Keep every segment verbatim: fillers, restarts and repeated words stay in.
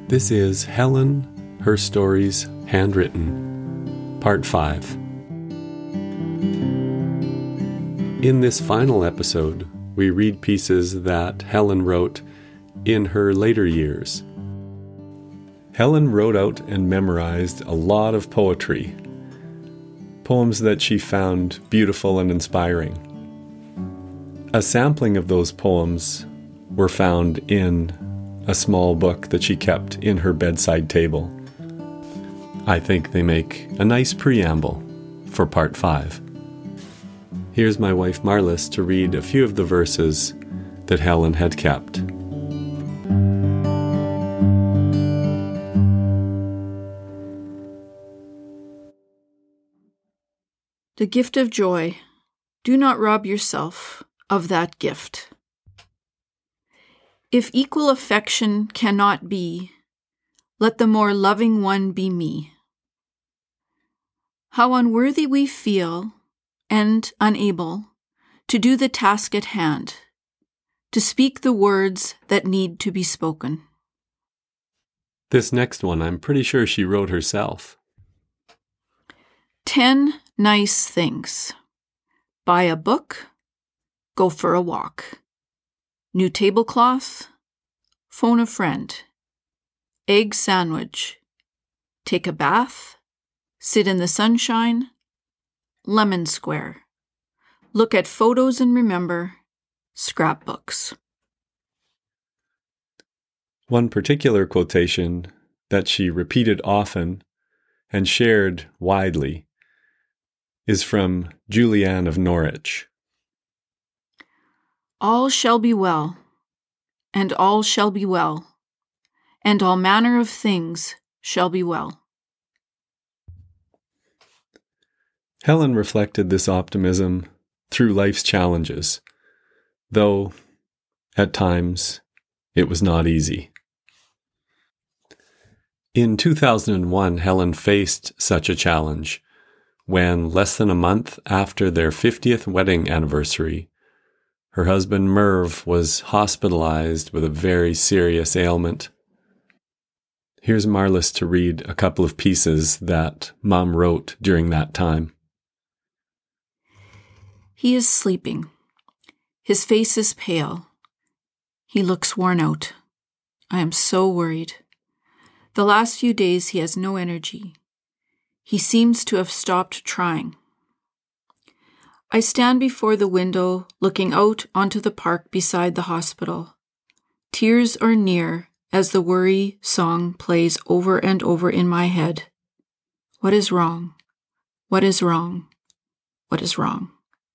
This is Helen, Her Stories, Handwritten, Part five. In this final episode, we read pieces that Helen wrote in her later years. Helen wrote out and memorized a lot of poetry, poems that she found beautiful and inspiring. A sampling of those poems were found in a small book that she kept in her bedside table. I think they make a nice preamble for part five. Here's my wife Marlis to read a few of the verses that Helen had kept. The gift of joy. Do not rob yourself of that gift. If equal affection cannot be, let the more loving one be me. How unworthy we feel and unable to do the task at hand, to speak the words that need to be spoken. This next one, I'm pretty sure she wrote herself. Ten nice things. Buy a book. Go for a walk. New tablecloth. Phone a friend. Egg sandwich. Take a bath. Sit in the sunshine. Lemon square. Look at photos and remember. Scrapbooks. One particular quotation that she repeated often and shared widely is from Julianne of Norwich. All shall be well, and all shall be well, and all manner of things shall be well. Helen reflected this optimism through life's challenges, though at times it was not easy. In two thousand one, Helen faced such a challenge when, less than a month after their fiftieth wedding anniversary, her husband Merv was hospitalized with a very serious ailment. Here's Marlis to read a couple of pieces that Mom wrote during that time. He is sleeping. His face is pale. He looks worn out. I am so worried. The last few days he has no energy. He seems to have stopped trying. I stand before the window, looking out onto the park beside the hospital. Tears are near as the worry song plays over and over in my head. What is wrong? What is wrong? What is wrong?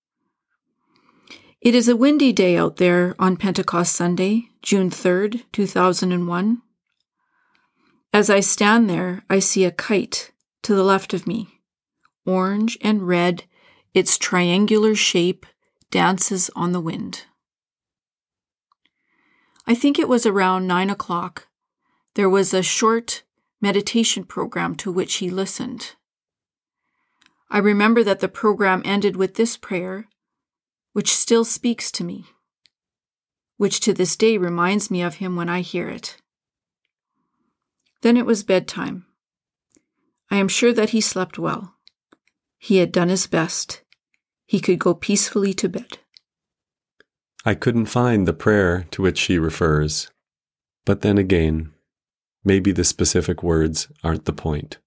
It is a windy day out there on Pentecost Sunday, June third, two thousand one. As I stand there, I see a kite to the left of me. Orange and red, its triangular shape dances on the wind. I think it was around nine o'clock. There was a short meditation program to which he listened. I remember that the program ended with this prayer, which still speaks to me, which to this day reminds me of him when I hear it. Then it was bedtime. I am sure that he slept well. He had done his best. He could go peacefully to bed. I couldn't find the prayer to which she refers, but then again, maybe the specific words aren't the point.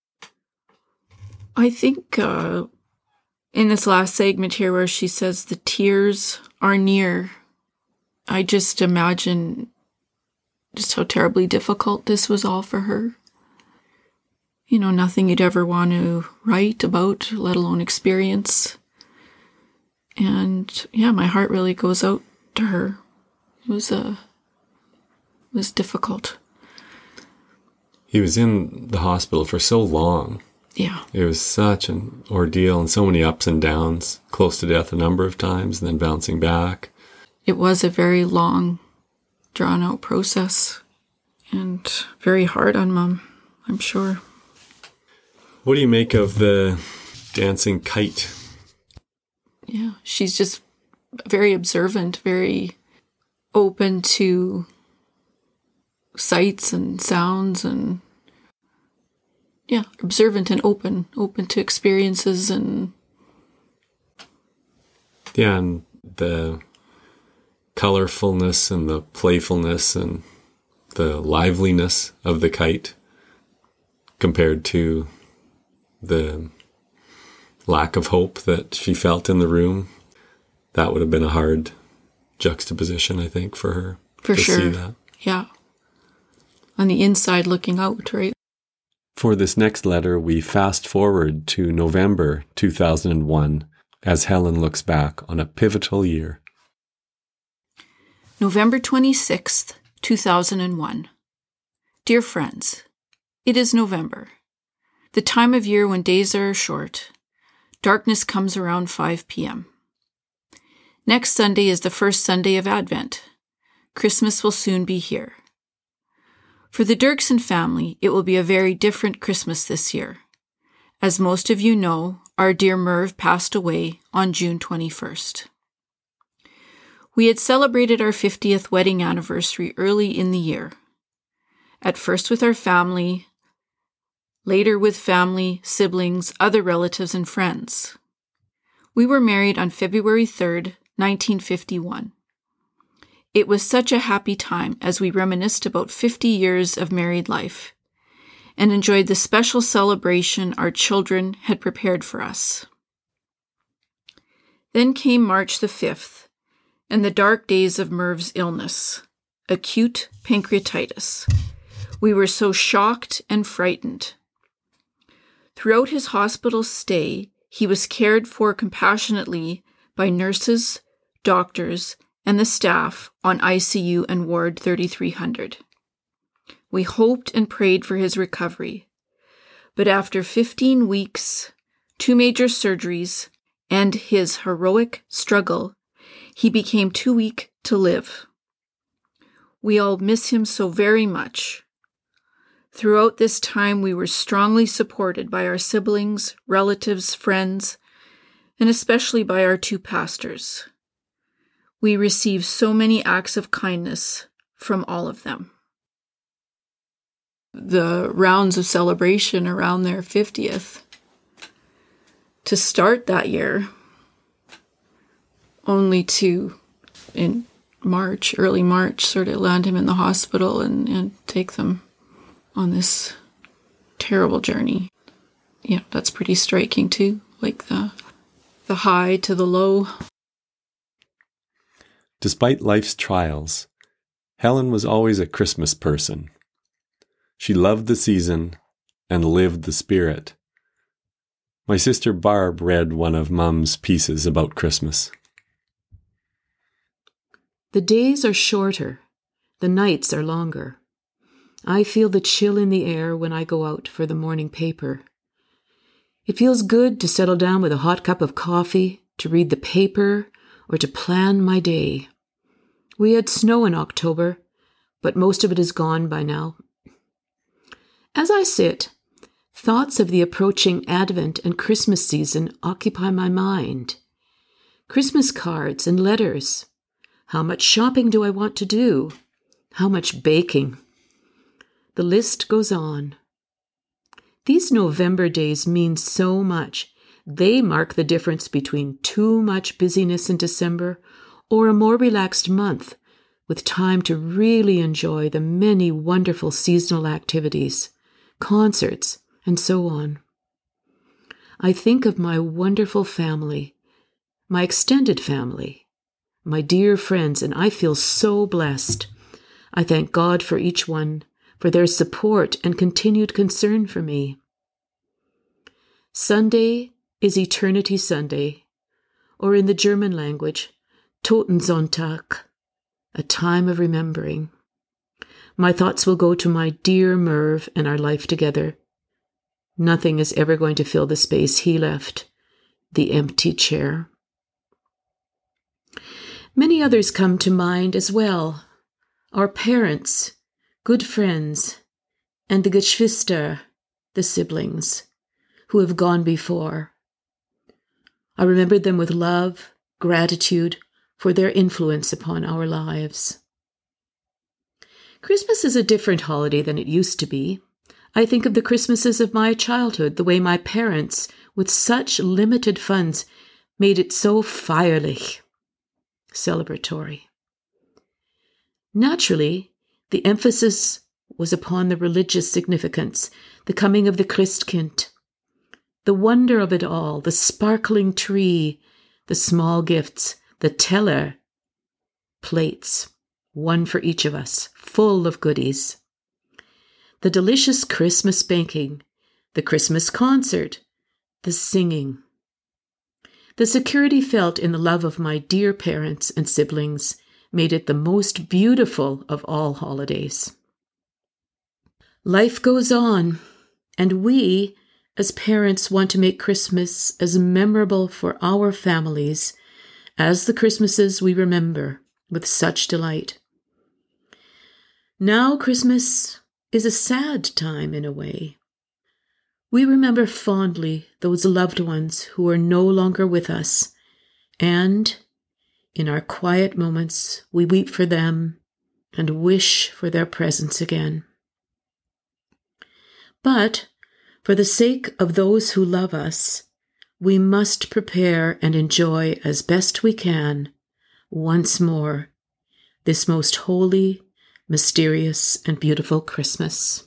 I think uh, in this last segment here where she says the tears are near, I just imagine just how terribly difficult this was all for her. You know, nothing you'd ever want to write about, let alone experience. And yeah, my heart really goes out to her. It was uh, it was difficult. He was in the hospital for so long. Yeah. It was such an ordeal and so many ups and downs, close to death a number of times and then bouncing back. It was a very long, drawn-out process and very hard on Mom, I'm sure. What do you make of the dancing kite? Yeah, she's just very observant, very open to sights and sounds and, yeah, observant and open, open to experiences and... Yeah, and the colorfulness and the playfulness and the liveliness of the kite compared to the lack of hope that she felt in the room. That would have been a hard juxtaposition, I think, for her. For to sure. See that. Yeah. On the inside looking out, right? For this next letter, we fast forward to November two thousand one as Helen looks back on a pivotal year. November twenty-sixth, two thousand one. Dear friends, it is November, the time of year when days are short. Darkness comes around five p.m. Next Sunday is the first Sunday of Advent. Christmas will soon be here. For the Dirksen family, it will be a very different Christmas this year. As most of you know, our dear Merv passed away on June twenty-first. We had celebrated our fiftieth wedding anniversary early in the year. At first with our family, later with family, siblings, other relatives, and friends. We were married on February third, nineteen fifty-one. It was such a happy time as we reminisced about fifty years of married life and enjoyed the special celebration our children had prepared for us. Then came March the fifth and the dark days of Merv's illness, acute pancreatitis. We were so shocked and frightened. Throughout his hospital stay, he was cared for compassionately by nurses, doctors, and the staff on I C U and Ward thirty-three hundred. We hoped and prayed for his recovery, but after fifteen weeks, two major surgeries, and his heroic struggle, he became too weak to live. We all miss him so very much. Throughout this time, we were strongly supported by our siblings, relatives, friends, and especially by our two pastors. We received so many acts of kindness from all of them. The rounds of celebration around their fiftieth to start that year, only to, in March, early March, sort of land him in the hospital and, and take them on this terrible journey. Yeah, that's pretty striking too, like the the high to the low. Despite life's trials, Helen was always a Christmas person. She loved the season and lived the spirit. My sister Barb read one of Mum's pieces about Christmas. The days are shorter, the nights are longer. I feel the chill in the air when I go out for the morning paper. It feels good to settle down with a hot cup of coffee, to read the paper, or to plan my day. We had snow in October, but most of it is gone by now. As I sit, thoughts of the approaching Advent and Christmas season occupy my mind. Christmas cards and letters. How much shopping do I want to do? How much baking? The list goes on. These November days mean so much. They mark the difference between too much busyness in December or a more relaxed month with time to really enjoy the many wonderful seasonal activities, concerts, and so on. I think of my wonderful family, my extended family, my dear friends, and I feel so blessed. I thank God for each one, for their support and continued concern for me. Sunday is Eternity Sunday, or in the German language, Totensonntag, a time of remembering. My thoughts will go to my dear Merv and our life together. Nothing is ever going to fill the space he left, the empty chair. Many others come to mind as well. Our parents, good friends, and the Geschwister, the siblings, who have gone before. I remember them with love, gratitude for their influence upon our lives. Christmas is a different holiday than it used to be. I think of the Christmases of my childhood, the way my parents, with such limited funds, made it so feierlich, celebratory. Naturally, the emphasis was upon the religious significance, the coming of the Christkind, the wonder of it all, the sparkling tree, the small gifts, the teller, plates, one for each of us, full of goodies. The delicious Christmas baking, the Christmas concert, the singing. The security felt in the love of my dear parents and siblings made it the most beautiful of all holidays. Life goes on, and we, as parents, want to make Christmas as memorable for our families as the Christmases we remember with such delight. Now Christmas is a sad time in a way. We remember fondly those loved ones who are no longer with us, and in our quiet moments we weep for them and wish for their presence again. But for the sake of those who love us, we must prepare and enjoy as best we can, once more, this most holy, mysterious, and beautiful Christmas.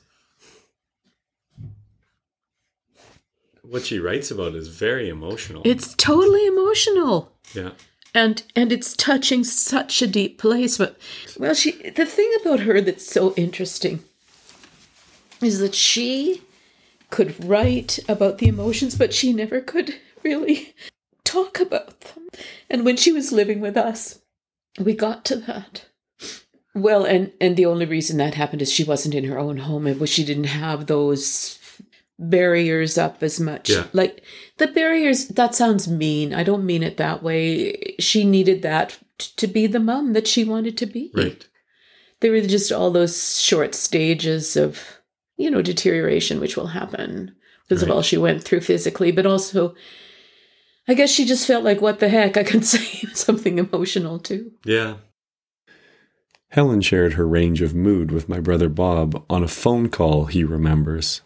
What she writes about is very emotional. It's totally emotional. Yeah. And and it's touching such a deep place. But, well, she the thing about her that's so interesting is that she could write about the emotions, but she never could really talk about them. And when she was living with us, we got to that. Well, and, and the only reason that happened is she wasn't in her own home. It was she didn't have those barriers up as much. Yeah. Like, the barriers, that sounds mean. I don't mean it that way. She needed that t- to be the mom that she wanted to be. Right. There were just all those short stages of, you know, deterioration, which will happen because Right. of all she went through physically. But also, I guess she just felt like, what the heck, I can say something emotional too. Yeah. Helen shared her range of mood with my brother Bob on a phone call he remembers.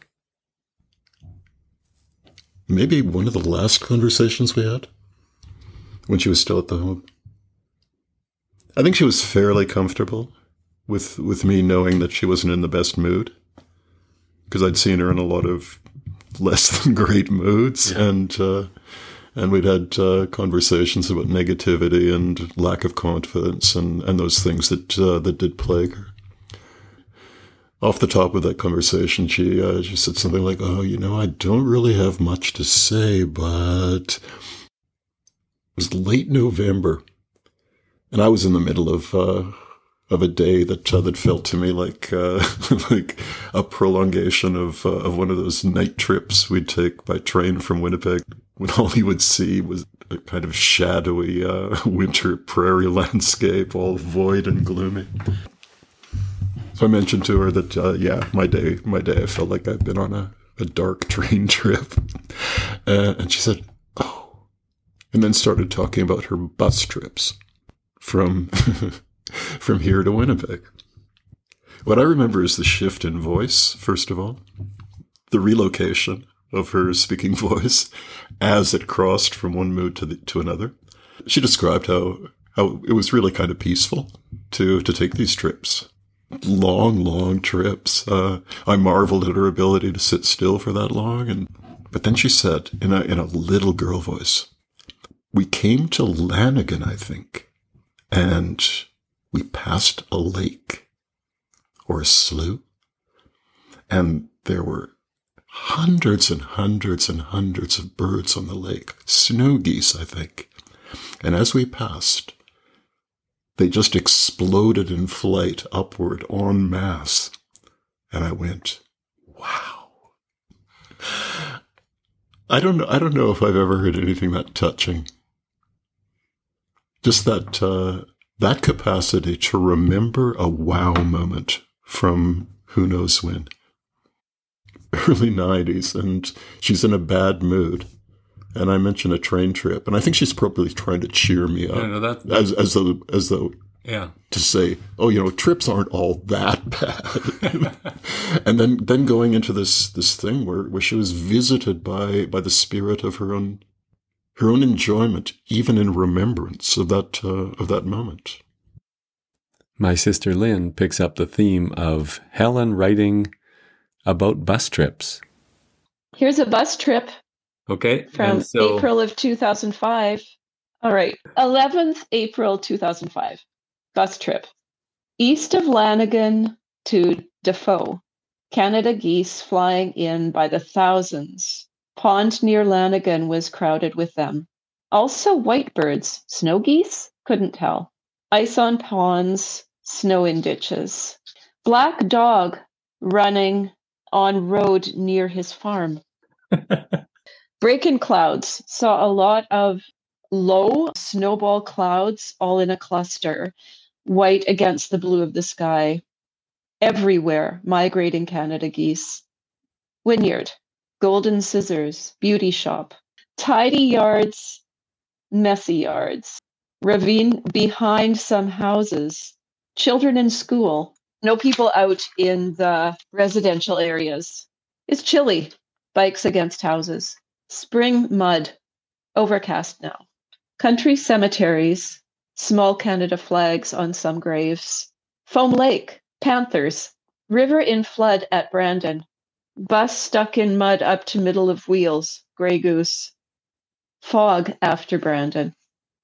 Maybe one of the last conversations we had when she was still at the home. I think she was fairly comfortable with with me knowing that she wasn't in the best mood, because I'd seen her in a lot of less than great moods, Yeah. and uh, and we'd had uh, conversations about negativity and lack of confidence and, and those things that uh, that did plague her. Off the top of that conversation, she uh, she said something like, "Oh, you know, I don't really have much to say, but it was late November, and I was in the middle of uh, of a day that uh, that felt to me like uh, like a prolongation of uh, of one of those night trips we'd take by train from Winnipeg, when all you would see was a kind of shadowy uh, winter prairie landscape, all void and gloomy." So I mentioned to her that, uh, yeah, my day, my day, I felt like I'd been on a, a dark train trip. Uh, and she said, "Oh," and then started talking about her bus trips from, from here to Winnipeg. What I remember is the shift in voice, first of all, the relocation of her speaking voice as it crossed from one mood to the, to another. She described how, how it was really kind of peaceful to, to take these trips. Long, long trips. Uh, I marveled at her ability to sit still for that long. And but then she said, in a in a little girl voice, "We came to Lanigan, I think, and we passed a lake or a slough, and there were hundreds and hundreds and hundreds of birds on the lake, snow geese, I think. And as we passed, they just exploded in flight upward en masse." And I went, wow. I don't know. I don't know if I've ever heard anything that touching. Just that, uh, that capacity to remember a wow moment from who knows when. Early nineties, and she's in a bad mood. And I mentioned a train trip, and I think she's probably trying to cheer me up, Yeah, no, that, as as though as though Yeah. To say, oh, you know, trips aren't all that bad. And then, then going into this this thing where, where she was visited by by the spirit of her own her own enjoyment, even in remembrance of that uh, of that moment. My sister Lynn picks up the theme of Helen writing about bus trips. Here's a bus trip. Okay. From so... April of two thousand five. All right. eleventh April two thousand five. Bus trip. East of Lanigan to Defoe. Canada geese flying in by the thousands. Pond near Lanigan was crowded with them. Also white birds. Snow geese? Couldn't tell. Ice on ponds, snow in ditches. Black dog running on road near his farm. Break-in clouds. Saw a lot of low snowball clouds all in a cluster, white against the blue of the sky. Everywhere, migrating Canada geese. Wynyard, Golden Scissors, beauty shop. Tidy yards, messy yards. Ravine behind some houses. Children in school. No people out in the residential areas. It's chilly. Bikes against houses. Spring mud. Overcast now. Country cemeteries. Small Canada flags on some graves. Foam Lake. Panthers. River in flood at Brandon. Bus stuck in mud up to middle of wheels. Grey goose. Fog after Brandon.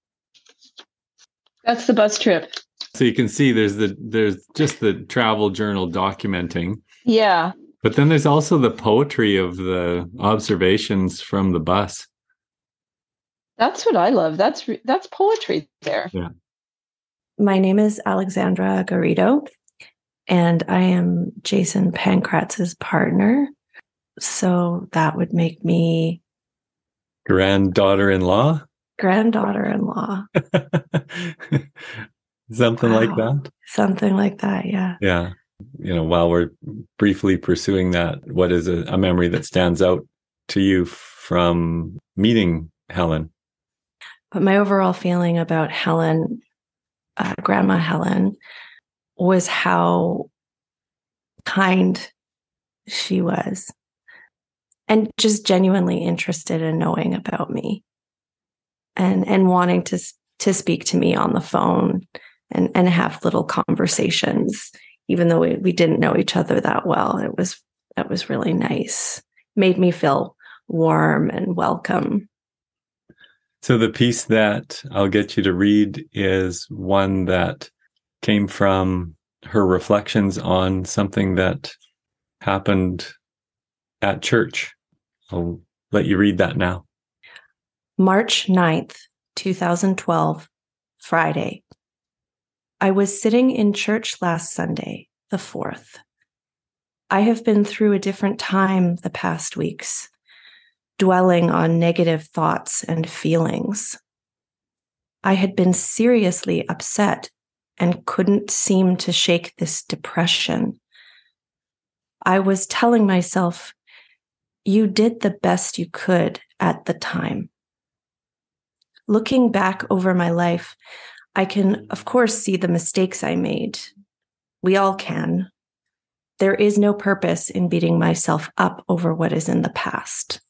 That's the bus trip. So you can see there's the there's just the travel journal documenting. Yeah. But then there's also the poetry of the observations from the bus. That's what I love. That's re- that's poetry there. Yeah. My name is Alexandra Garrido, and I am Jason Pankratz's partner. So that would make me granddaughter-in-law. Granddaughter-in-law. Something wow. like that. Something like that. Yeah. Yeah. You know, while we're briefly pursuing that, what is a, a memory that stands out to you from meeting Helen? But my overall feeling about Helen, uh, Grandma Helen, was how kind she was and just genuinely interested in knowing about me and, and wanting to, to speak to me on the phone and, and have little conversations. Even though we, we didn't know each other that well, it was it was really nice. Made me feel warm and welcome. So the piece that I'll get you to read is one that came from her reflections on something that happened at church. I'll let you read that now. March ninth, twenty twelve, Friday. I was sitting in church last Sunday, the fourth. I have been through a different time the past weeks, dwelling on negative thoughts and feelings. I had been seriously upset and couldn't seem to shake this depression. I was telling myself, you did the best you could at the time. Looking back over my life, I can, of course, see the mistakes I made. We all can. There is no purpose in beating myself up over what is in the past.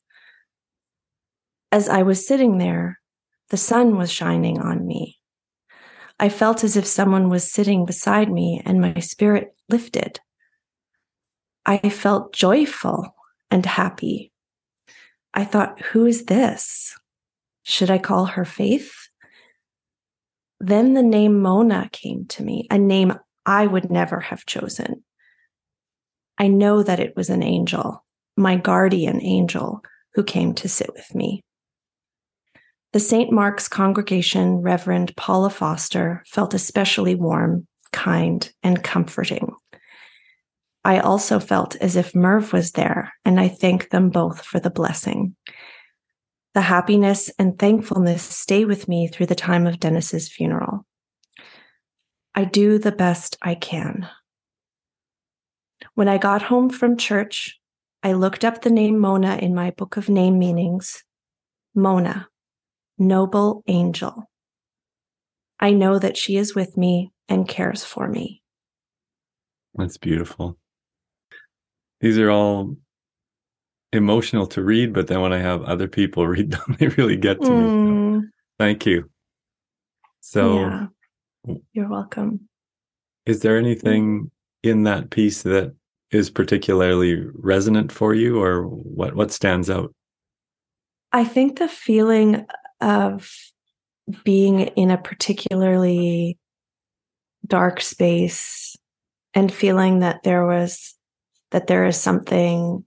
As I was sitting there, the sun was shining on me. I felt as if someone was sitting beside me and my spirit lifted. I felt joyful and happy. I thought, who is this? Should I call her Faith? Then the name Mona came to me, a name I would never have chosen. I know that it was an angel, my guardian angel, who came to sit with me. The Saint Mark's congregation, Reverend Paula Foster, felt especially warm, kind, and comforting. I also felt as if Merv was there, and I thank them both for the blessing. The happiness and thankfulness stay with me through the time of Dennis's funeral. I do the best I can. When I got home from church, I looked up the name Mona in my book of name meanings. Mona, noble angel. I know that she is with me and cares for me. That's beautiful. These are all emotional to read, but then when I have other people read them, they really get to me. Mm, So, thank you. So, yeah, you're welcome. is there anything in that piece that is particularly resonant for you, or what, what stands out? I think the feeling of being in a particularly dark space and feeling that there was that there is something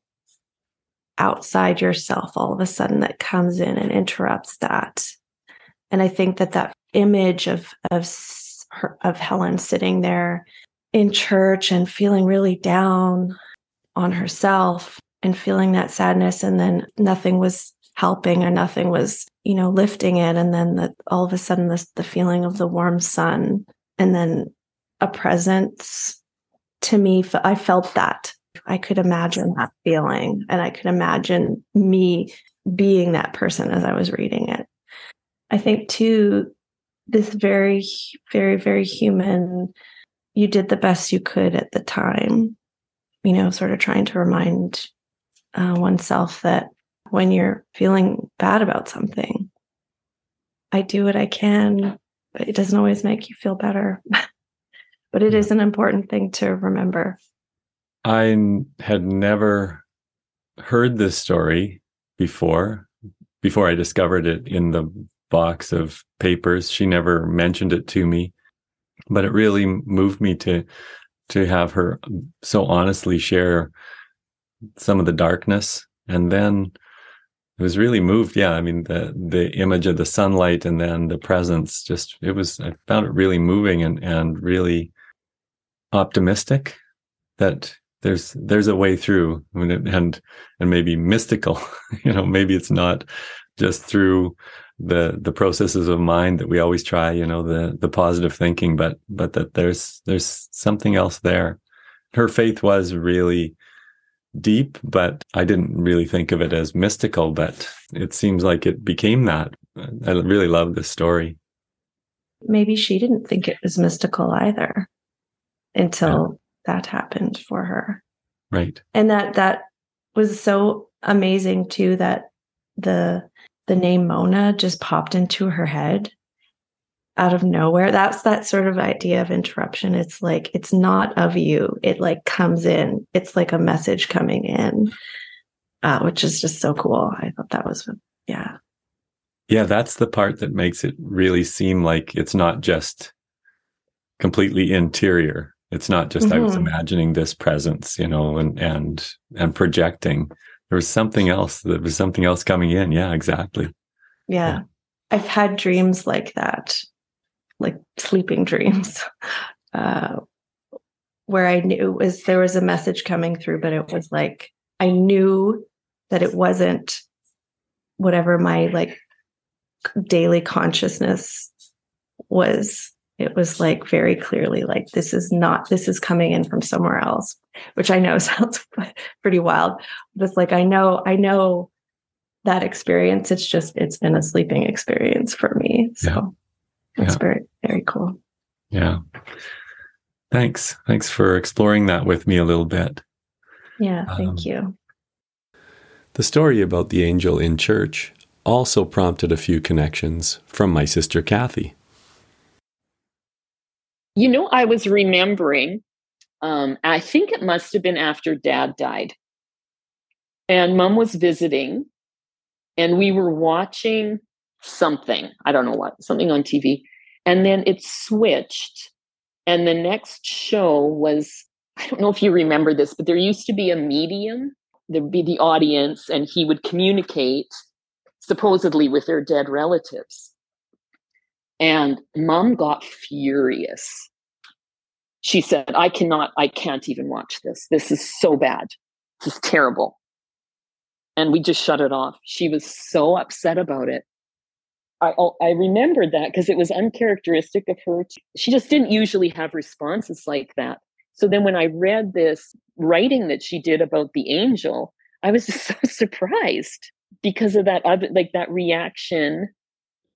outside yourself all of a sudden that comes in and interrupts that. And I think that that image of of her, of Helen sitting there in church and feeling really down on herself and feeling that sadness, and then nothing was helping or nothing was, you know, lifting it. And then the, all of a sudden this, the feeling of the warm sun, and then a presence. To me, I felt that. I could imagine that feeling, and I could imagine me being that person as I was reading it. I think too, this very, very, very human, you did the best you could at the time, you know, sort of trying to remind uh, oneself that when you're feeling bad about something, I do what I can, but it doesn't always make you feel better. But it is an important thing to remember. I had never heard this story before, before I discovered it in the box of papers. She never mentioned it to me, but it really moved me to to have her so honestly share some of the darkness. And then it was really moved. Yeah, I mean, the the image of the sunlight and then the presence, just, it was, I found it really moving and, and really optimistic that there's there's a way through. I mean, and and maybe mystical, you know, maybe it's not just through the the processes of mind that we always try, you know, the the positive thinking, but but that there's there's something else there. Her faith was really deep, but I didn't really think of it as mystical, but it seems like it became that. I really love this story. Maybe she didn't think it was mystical either until yeah. that happened for her. Right. And that that was so amazing too, that the the name Mona just popped into her head out of nowhere. That's that sort of idea of interruption. It's like, it's not of you. It like comes in. It's like a message coming in, uh, which is just so cool. I thought that was, yeah. Yeah, that's the part that makes it really seem like it's not just completely interior. It's not just, mm-hmm. I was imagining this presence, you know, and, and, and projecting. There was something else. There was something else coming in. Yeah, exactly. Yeah. yeah. I've had dreams like that, like sleeping dreams, uh, where I knew it was, there was a message coming through, but it was like, I knew that it wasn't whatever my like daily consciousness was. It was like very clearly like, this is not, this is coming in from somewhere else, which I know sounds pretty wild. But it's like, I know, I know that experience. It's just, it's been a sleeping experience for me. So yeah. It's yeah. very, very cool. Yeah. Thanks. Thanks for exploring that with me a little bit. Yeah. Thank um, you. The story about the angel in church also prompted a few connections from my sister, Kathy. You know, I was remembering, um, I think it must have been after Dad died. And Mom was visiting, and we were watching something. I don't know what, something on T V. And then it switched. And the next show was, I don't know if you remember this, but there used to be a medium. There'd be the audience, and he would communicate supposedly with their dead relatives. And Mom got furious. She said, I cannot, I can't even watch this. This is so bad. This is terrible. And we just shut it off. She was so upset about it. I, I remembered that because it was uncharacteristic of her. She just didn't usually have responses like that. So then when I read this writing that she did about the angel, I was just so surprised because of that, like that reaction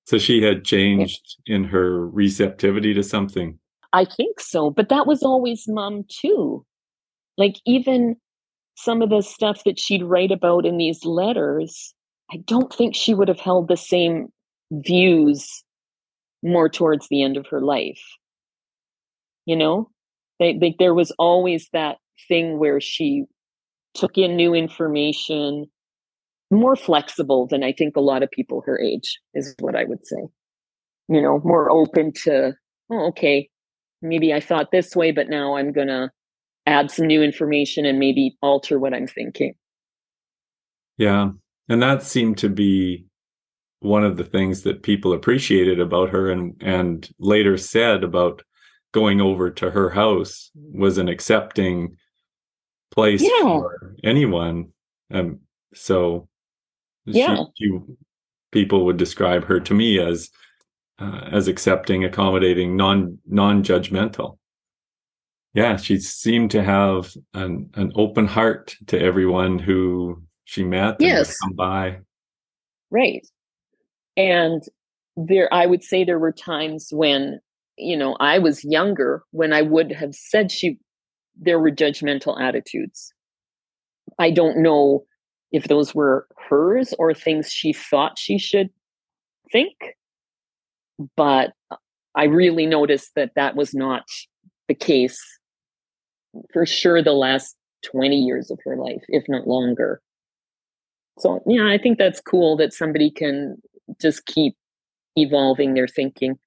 So she had changed in her receptivity to something. I think so, but that was always Mom too. Like even some of the stuff that she'd write about in these letters, I don't think she would have held the same views more towards the end of her life. You know, they, they, there was always that thing where she took in new information, more flexible than I think a lot of people her age, is what I would say. You know, more open to, oh, okay, maybe I thought this way, but now I'm going to add some new information and maybe alter what I'm thinking. Yeah. And that seemed to be one of the things that people appreciated about her, and, and later said about going over to her house was an accepting place yeah. for anyone. Um, so yeah. she, she, people would describe her to me as uh, as accepting, accommodating, non non-judgmental. Yeah, she seemed to have an, an open heart to everyone who she met yes. and would come by. Right. And there, I would say there were times when, you know, I was younger, when I would have said she, there were judgmental attitudes. I don't know if those were hers or things she thought she should think, but I really noticed that that was not the case for sure the last twenty years of her life, if not longer. So, yeah, I think that's cool that somebody can just keep evolving their thinking.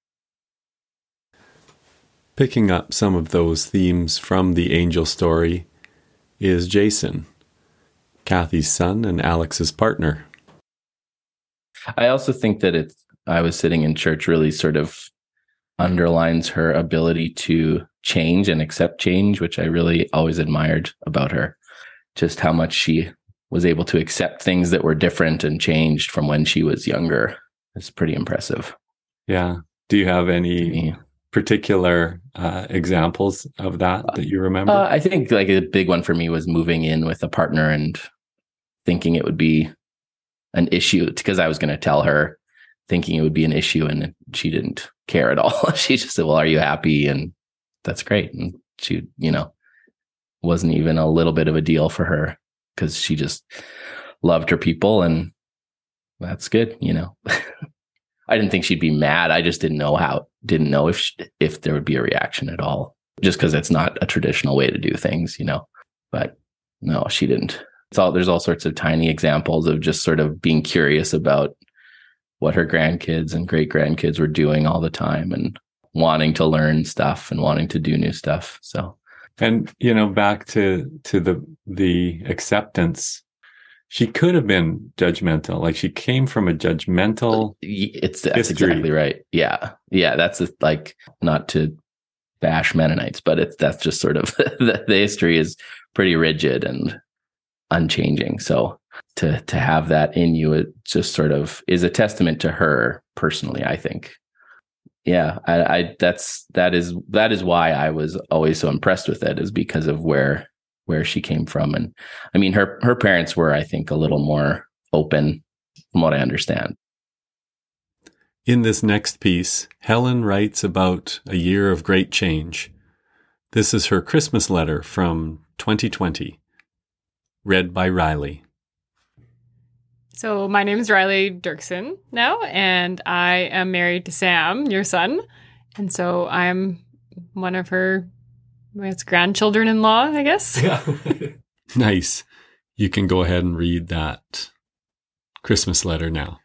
Picking up some of those themes from the angel story is Jason, Kathy's son and Alex's partner. I also think that it's, I was sitting in church really sort of underlines her ability to change and accept change, which I really always admired about her. Just how much she was able to accept things that were different and changed from when she was younger. It's pretty impressive. Yeah. Do you have any particular uh, examples of that that you remember? Uh, I think like a big one for me was moving in with a partner and thinking it would be an issue, because I was going to tell her, thinking it would be an issue, and she didn't care at all. She just said, well, are you happy? And that's great. And she, you know, wasn't even a little bit of a deal for her, because she just loved her people, and that's good, you know. I didn't think she'd be mad. I just didn't know how, didn't know if she, if there would be a reaction at all, just because it's not a traditional way to do things, you know. But no, she didn't. It's all, there's all sorts of tiny examples of just sort of being curious about what her grandkids and great grandkids were doing all the time, and wanting to learn stuff and wanting to do new stuff. So, and you know, back to to the the acceptance, she could have been judgmental. Like she came from a judgmental. It's that's history. Exactly right. Yeah, yeah. That's a, like, not to bash Mennonites, but it's that's just sort of the, the history is pretty rigid and unchanging. So to to have that in you, it just sort of is a testament to her personally, I think. Yeah, I, I that's that is that is why I was always so impressed with it, is because of where where she came from. And I mean, her her parents were, I think, a little more open, from what I understand. In this next piece, Helen writes about a year of great change. This is her Christmas letter from twenty twenty, read by Riley. So my name is Riley Dirksen now, and I am married to Sam, your son. And so I'm one of her it's grandchildren-in-law, I guess. Yeah. Nice. You can go ahead and read that Christmas letter now.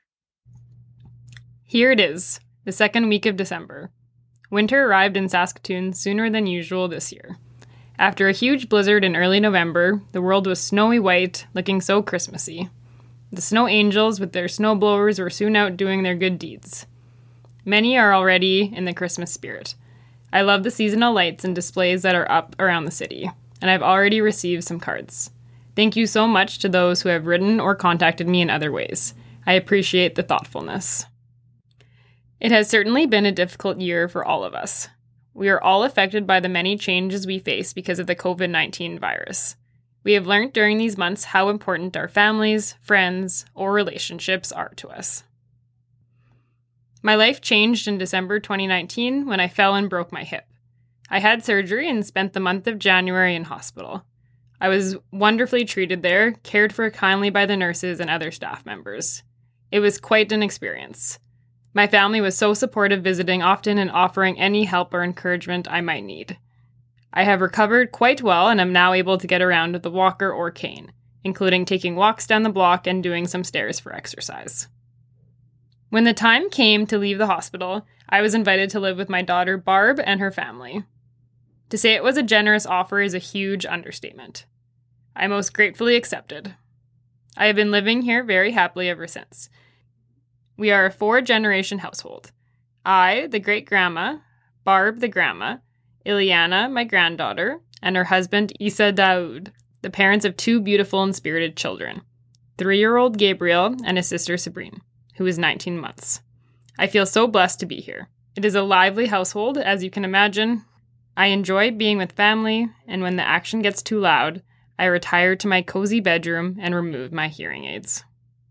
Here it is, the second week of December. Winter arrived in Saskatoon sooner than usual this year. After a huge blizzard in early November, the world was snowy white, looking so Christmassy. The snow angels with their snow blowers were soon out doing their good deeds. Many are already in the Christmas spirit. I love the seasonal lights and displays that are up around the city, and I've already received some cards. Thank you so much to those who have written or contacted me in other ways. I appreciate the thoughtfulness. It has certainly been a difficult year for all of us. We are all affected by the many changes we face because of the covid nineteen virus. We have learned during these months how important our families, friends, or relationships are to us. My life changed in December twenty nineteen when I fell and broke my hip. I had surgery and spent the month of January in hospital. I was wonderfully treated there, cared for kindly by the nurses and other staff members. It was quite an experience. My family was so supportive, visiting often and offering any help or encouragement I might need. I have recovered quite well and am now able to get around with a walker or cane, including taking walks down the block and doing some stairs for exercise. When the time came to leave the hospital, I was invited to live with my daughter Barb and her family. To say it was a generous offer is a huge understatement. I most gratefully accepted. I have been living here very happily ever since. We are a four-generation household. I, the great-grandma, Barb, the grandma, Ileana, my granddaughter, and her husband Isa Daoud, the parents of two beautiful and spirited children, three-year-old Gabriel and his sister Sabrine, who is nineteen months. I feel so blessed to be here. It is a lively household, as you can imagine. I enjoy being with family, and when the action gets too loud, I retire to my cozy bedroom and remove my hearing aids.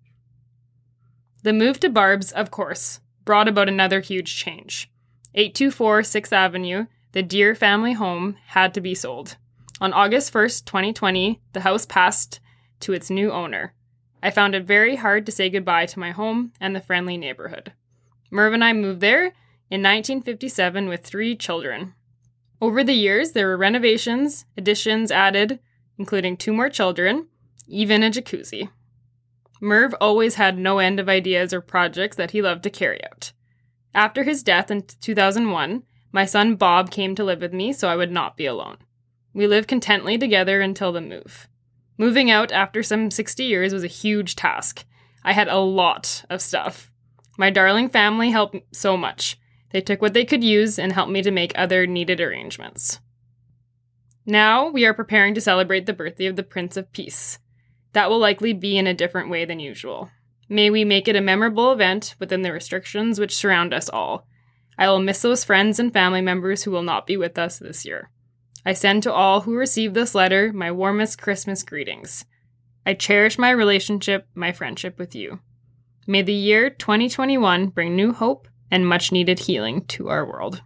The move to Barb's, of course, brought about another huge change. eight two four sixth Avenue, the Deer family home, had to be sold. On August first, twenty twenty, the house passed to its new owner. I found it very hard to say goodbye to my home and the friendly neighborhood. Merv and I moved there in nineteen fifty-seven with three children. Over the years, there were renovations, additions added, including two more children, even a jacuzzi. Merv always had no end of ideas or projects that he loved to carry out. After his death in two thousand one, my son Bob came to live with me so I would not be alone. We lived contently together until the move. Moving out after some sixty years was a huge task. I had a lot of stuff. My darling family helped so much. They took what they could use and helped me to make other needed arrangements. Now we are preparing to celebrate the birthday of the Prince of Peace. That will likely be in a different way than usual. May we make it a memorable event within the restrictions which surround us all. I will miss those friends and family members who will not be with us this year. I send to all who receive this letter my warmest Christmas greetings. I cherish my relationship, my friendship with you. May the year twenty twenty-one bring new hope and much-needed healing to our world.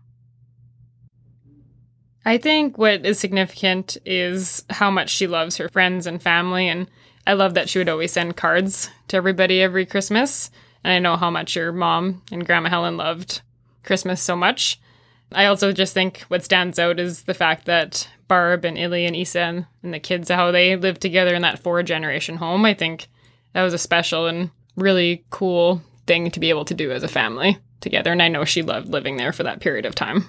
I think what is significant is how much she loves her friends and family, and I love that she would always send cards to everybody every Christmas, and I know how much your mom and Grandma Helen loved Christmas so much. I also just think what stands out is the fact that Barb and Illy and Isa and the kids, how they lived together in that four-generation home. I think that was a special and really cool thing to be able to do as a family together, and I know she loved living there for that period of time.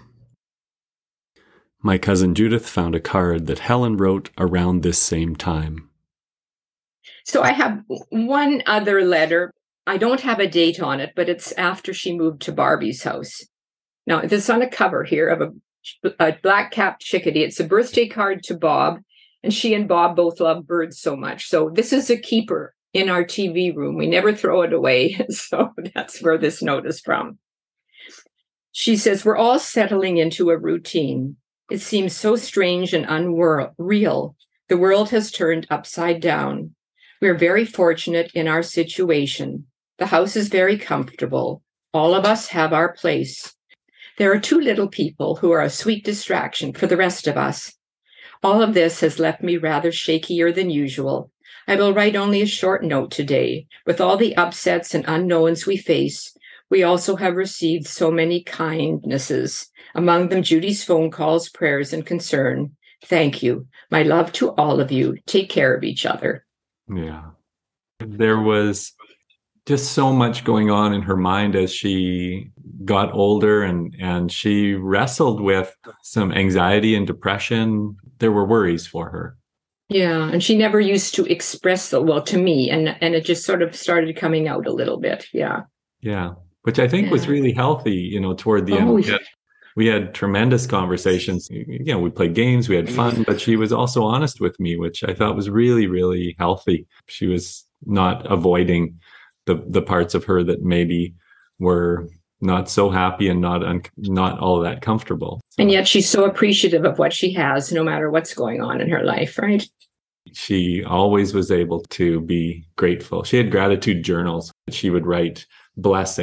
My cousin Judith found a card that Helen wrote around this same time. So I have one other letter. I don't have a date on it, but it's after she moved to Barbie's house. Now, this on a cover here of a, a black-capped chickadee. It's a birthday card to Bob, and she and Bob both love birds so much. So this is a keeper in our T V room. We never throw it away. So that's where this note is from. She says, we're all settling into a routine. It seems so strange and unreal. The world has turned upside down. We're very fortunate in our situation. The house is very comfortable. All of us have our place. There are two little people who are a sweet distraction for the rest of us. All of this has left me rather shakier than usual. I will write only a short note today. With all the upsets and unknowns we face, we also have received so many kindnesses, among them Judy's phone calls, prayers, and concern. Thank you. My love to all of you. Take care of each other. Yeah. There was just so much going on in her mind as she got older, and, and she wrestled with some anxiety and depression. There were worries for her. Yeah, and she never used to express the, well, to me, and, and it just sort of started coming out a little bit. Yeah. Yeah, which I think yeah. was really healthy, you know, toward the oh, end. We had, we had tremendous conversations. You know, we played games, we had fun, but she was also honest with me, which I thought was really, really healthy. She was not avoiding the the parts of her that maybe were not so happy and not un- not all that comfortable. So, and yet she's so appreciative of what she has, no matter what's going on in her life, right? She always was able to be grateful. She had gratitude journals. She would write blessings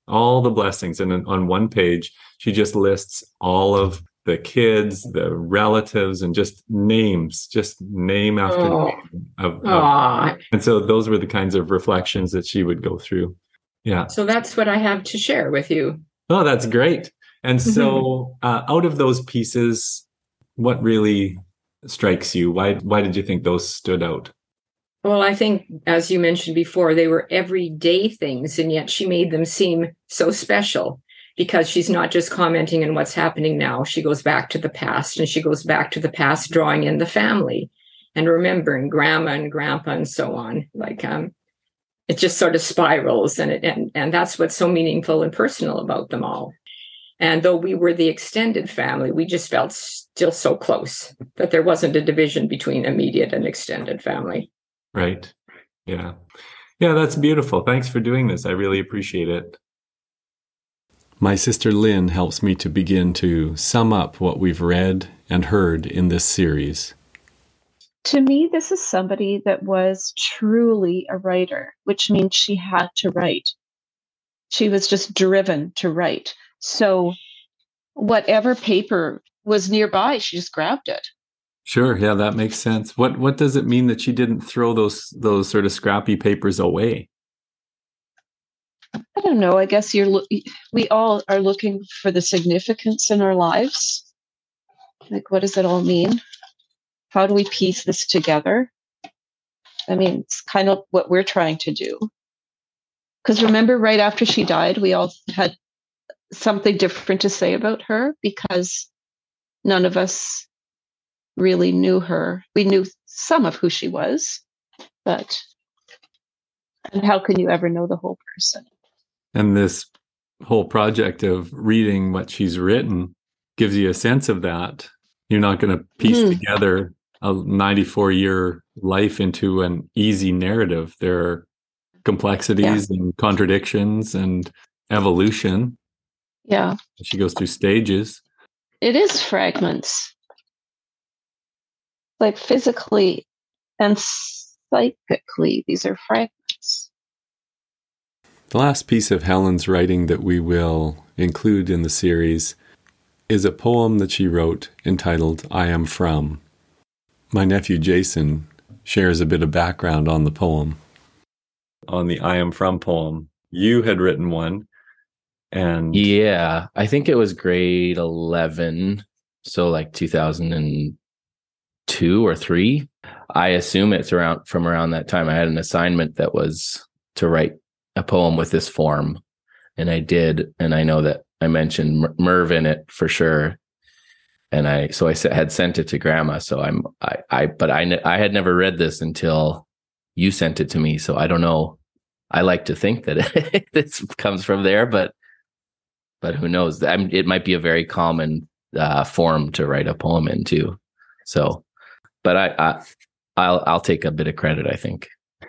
all the blessings. And on one page, she just lists all of the kids, the relatives, and just names, just name after Oh. name. Of, Aw. of, and so those were the kinds of reflections that she would go through. Yeah. So that's what I have to share with you. Oh, that's great. And so uh, out of those pieces, what really strikes you? Why, why did you think those stood out? Well, I think, as you mentioned before, they were everyday things, and yet she made them seem so special because she's not just commenting on what's happening now. She goes back to the past, and she goes back to the past, drawing in the family and remembering grandma and grandpa and so on. Like, um, it just sort of spirals, and, it, and, and that's what's so meaningful and personal about them all. And though we were the extended family, we just felt still so close that there wasn't a division between immediate and extended family. Right. Yeah. Yeah, that's beautiful. Thanks for doing this. I really appreciate it. My sister Lynn helps me to begin to sum up what we've read and heard in this series. To me, this is somebody that was truly a writer, which means she had to write. She was just driven to write. So whatever paper was nearby, she just grabbed it. Sure. Yeah, that makes sense. What what does it mean that she didn't throw those those sort of scrappy papers away? I don't know. I guess you're lo- we all are looking for the significance in our lives. Like, what does it all mean? How do we piece this together? I mean, it's kind of what we're trying to do. Because remember, right after she died, we all had something different to say about her because none of us really knew her. We knew some of who she was, but and how can you ever know the whole person? And this whole project of reading what she's written gives you a sense of that. You're not going to piece mm-hmm. together a ninety-four year life into an easy narrative. There are complexities yeah. and contradictions and evolution. Yeah. She goes through stages. It is fragments. Like physically and psychically, these are fragments. The last piece of Helen's writing that we will include in the series is a poem that she wrote entitled I Am From. My nephew Jason shares a bit of background on the poem. On the I Am From poem, you had written one. And yeah, I think it was grade eleven, so like two thousand two or three. I assume it's around from around that time. I had an assignment that was to write a poem with this form, and I did. And I know that I mentioned Merv in it for sure. And I, so I had sent it to Grandma. So I'm, I, I, but I, I had never read this until you sent it to me. So I don't know. I like to think that it, this comes from there, but, but who knows? I mean, it might be a very common uh, form to write a poem into. So, but I, I, I'll, I'll take a bit of credit, I think.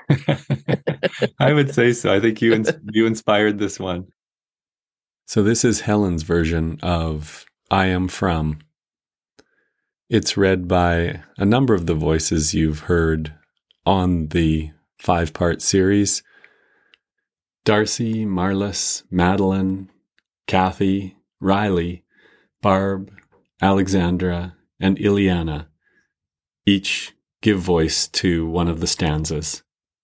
I would say so. I think you ins- you inspired this one. So this is Helen's version of I Am From. It's read by a number of the voices you've heard on the five-part series. Darcy, Marlis, Madeline, Kathy, Riley, Barb, Alexandra, and Ileana each give voice to one of the stanzas.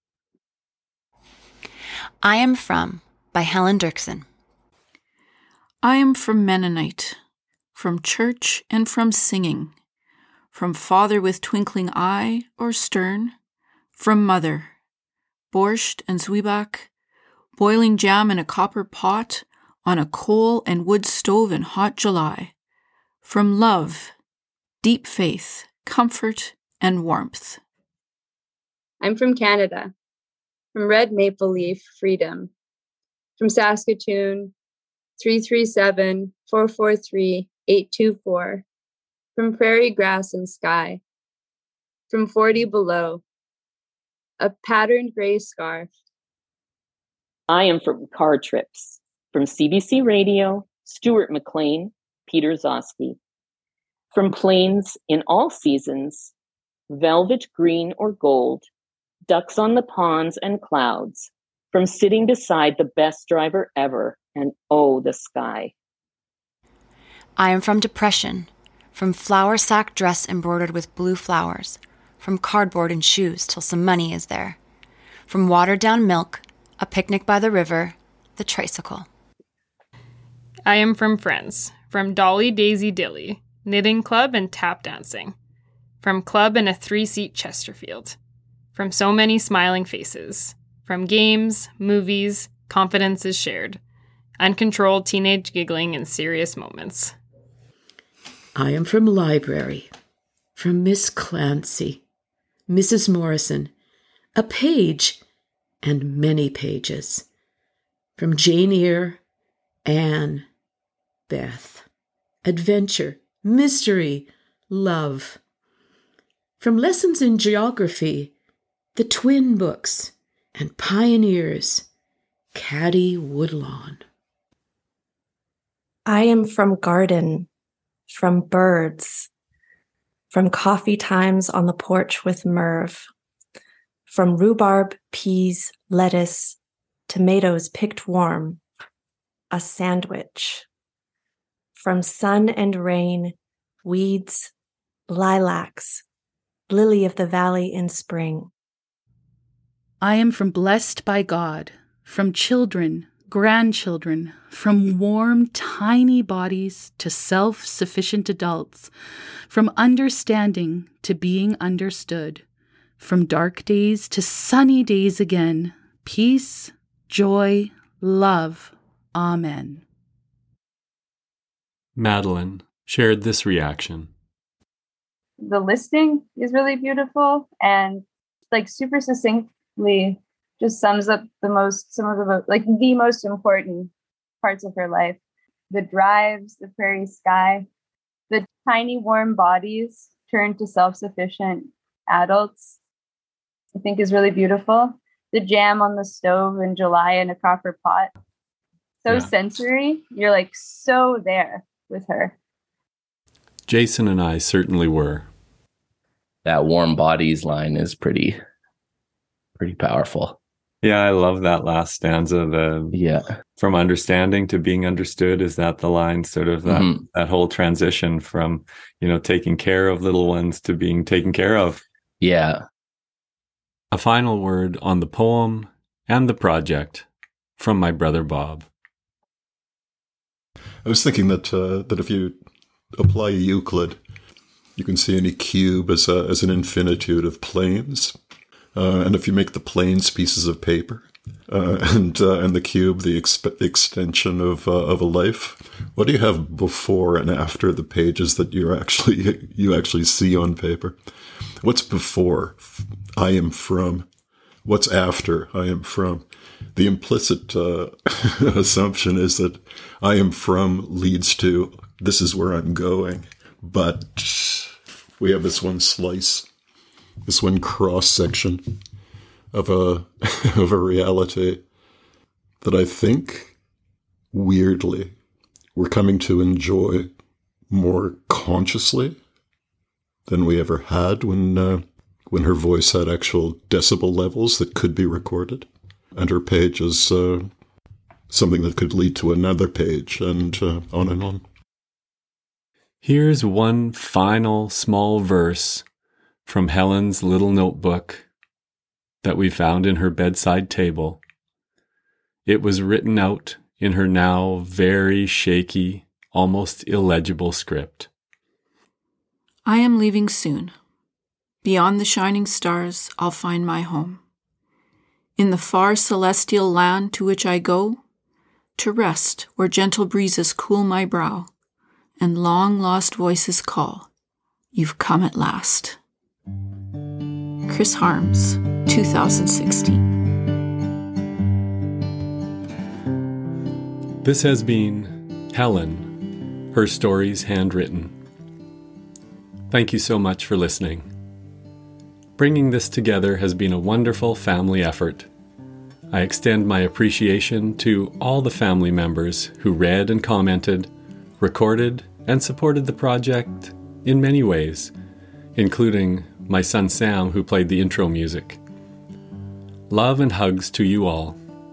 I Am From by Helen Dirksen. I am from Mennonite, from church and from singing, from father with twinkling eye or stern, from mother, borscht and zwieback, boiling jam in a copper pot on a coal and wood stove in hot July, from love, deep faith, comfort, and warmth. I'm from Canada, from red maple leaf freedom, from Saskatoon, three three seven, four four three, eight two four, from prairie grass and sky, from forty below, a patterned gray scarf. I am from car trips, from C B C Radio, Stuart McLean, Peter Zosky, from plains in all seasons, velvet green or gold, ducks on the ponds and clouds, from sitting beside the best driver ever, and oh, the sky. I am from depression, from flour sack dress embroidered with blue flowers, from cardboard and shoes till some money is there, from watered down milk, a picnic by the river, the tricycle. I am from friends, from Dolly Daisy Dilly, knitting club and tap dancing, from club and a three-seat Chesterfield, from so many smiling faces, from games, movies, confidences shared, uncontrolled teenage giggling and serious moments. I am from library, from Miss Clancy, Missus Morrison, a page and many pages, from Jane Eyre, Anne, Beth, adventure, mystery, love, from lessons in geography, the twin books, and pioneers, Caddy Woodlawn. I am from garden, from birds, from coffee times on the porch with Merv, from rhubarb, peas, lettuce, tomatoes picked warm, a sandwich, from sun and rain, weeds, lilacs, lily of the valley in spring. I am from blessed by God, from children, grandchildren, from warm, tiny bodies to self-sufficient adults, from understanding to being understood, from dark days to sunny days again, peace, joy, love. Amen. Madeline shared this reaction. The listing is really beautiful and like super succinctly just sums up the most, some of the, like the most important parts of her life. The drives, the prairie sky, the tiny warm bodies turned to self-sufficient adults, I think is really beautiful. The jam on the stove in July in a copper pot. So yeah. Sensory. You're like so there with her. Jason and I certainly were. That warm bodies line is pretty, pretty powerful. Yeah, I love that last stanza. The yeah, from understanding to being understood. Is that the line? Sort of that, mm-hmm. that whole transition from, you know, taking care of little ones to being taken care of. Yeah. A final word on the poem and the project from my brother Bob. I was thinking that uh, that if you apply Euclid, you can see any cube as a, as an infinitude of planes. Uh, and if you make the planes pieces of paper, uh, and uh, and the cube the exp- extension of uh, of a life, what do you have before and after the pages that you actually you actually see on paper? What's before? I am from. What's after? I am from. The implicit uh, assumption is that I am from leads to this is where I'm going, but we have this one slice. This one cross section of a of a reality that I think, weirdly, we're coming to enjoy more consciously than we ever had when uh, when her voice had actual decibel levels that could be recorded, and her page is uh, something that could lead to another page, and uh, on and on. Here's one final small verse from Helen's little notebook that we found in her bedside table. It was written out in her now very shaky, almost illegible script. I am leaving soon. Beyond the shining stars, I'll find my home. In the far celestial land to which I go, to rest where gentle breezes cool my brow, and long-lost voices call, "You've come at last." Chris Harms, two thousand sixteen. This has been Helen, Her Stories Handwritten. Thank you so much for listening. Bringing this together has been a wonderful family effort. I extend my appreciation to all the family members who read and commented, recorded, and supported the project in many ways, including my son Sam, who played the intro music. Love and hugs to you all.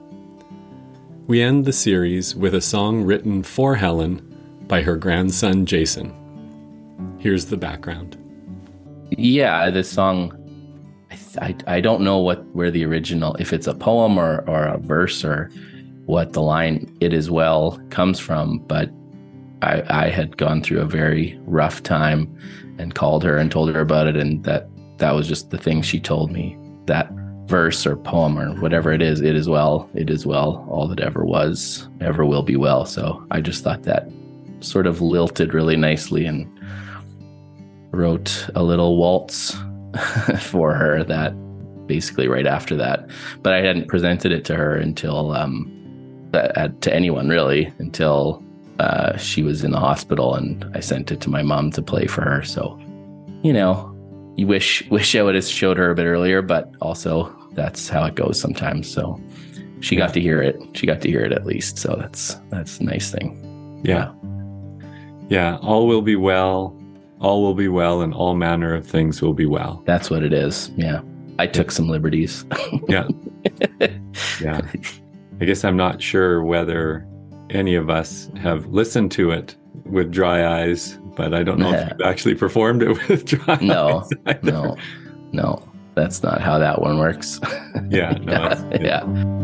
We end the series with a song written for Helen by her grandson, Jason. Here's the background. Yeah, this song, I, I, I don't know what where the original, if it's a poem or, or a verse or what the line "It Is Well" comes from, but I, I had gone through a very rough time and called her and told her about it, and that that was just the thing she told me. That verse or poem or whatever it is, it is well, it is well, all that ever was, ever will be well. So I just thought that sort of lilted really nicely and wrote a little waltz for her that basically right after that. But I hadn't presented it to her until, um, uh, to anyone really, until uh, she was in the hospital, and I sent it to my mom to play for her. So, you know, you wish wish I would have showed her a bit earlier, but also that's how it goes sometimes. So she yeah. got to hear it. She got to hear it at least. So that's that's a nice thing. Yeah. Yeah. All will be well. All will be well, and all manner of things will be well. That's what it is. Yeah. I took some liberties. yeah. Yeah. I guess I'm not sure whether any of us have listened to it with dry eyes, but I don't know if you've actually performed it with dry no, eyes. Either. No, no, that's not how that one works. yeah. No, yeah. yeah.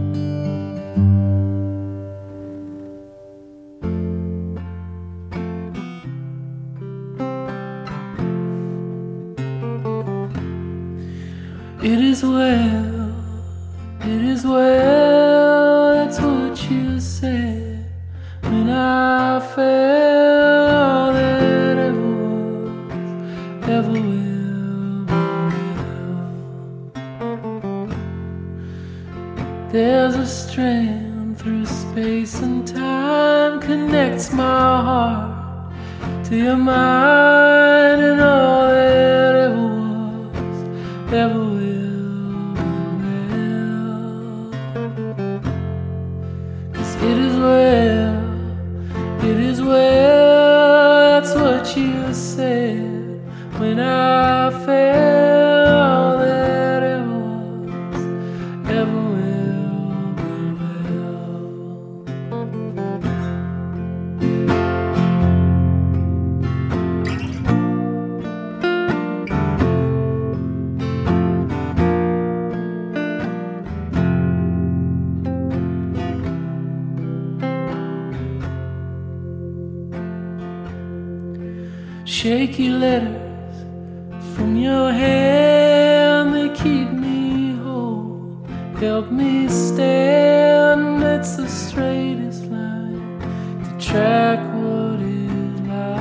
It is well, it is well, that's what you said when I fell. All that ever was, ever will be well. There's a strand through space and time, connects my heart to your mind, and all that ever was, ever will. It is well, it is well, that's what you said when I fell. All that ever was, ever will be shaky letters from your hand, they keep me whole, help me stand. It's the straightest line to track what is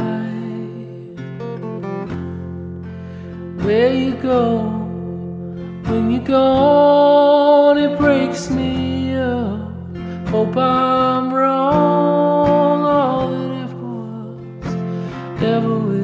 life. Where you go, when you're gone, it breaks me up. Hope I'm wrong, all that ever was, ever will.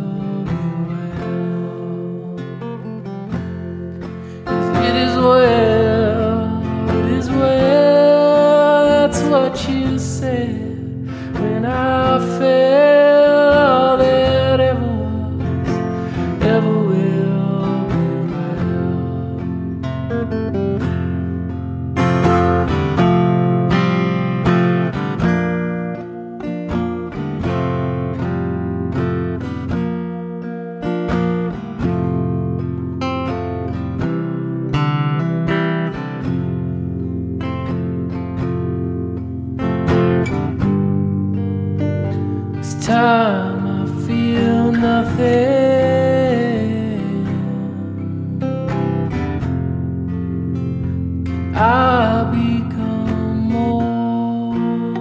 Well, it is well, that's what you said when I fell. All that ever was, ever will be time I feel nothing. Can I become more?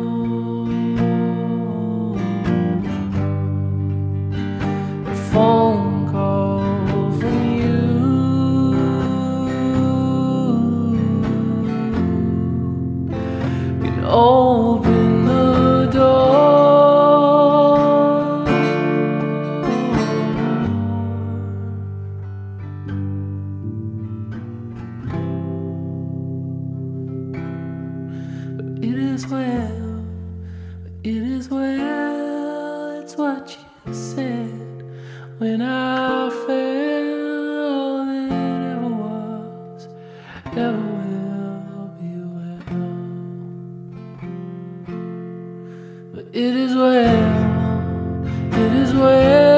A phone call from you can open the door. It is well, it is well, it's what you said when I fell. All that ever was, ever will be well. well, it is well.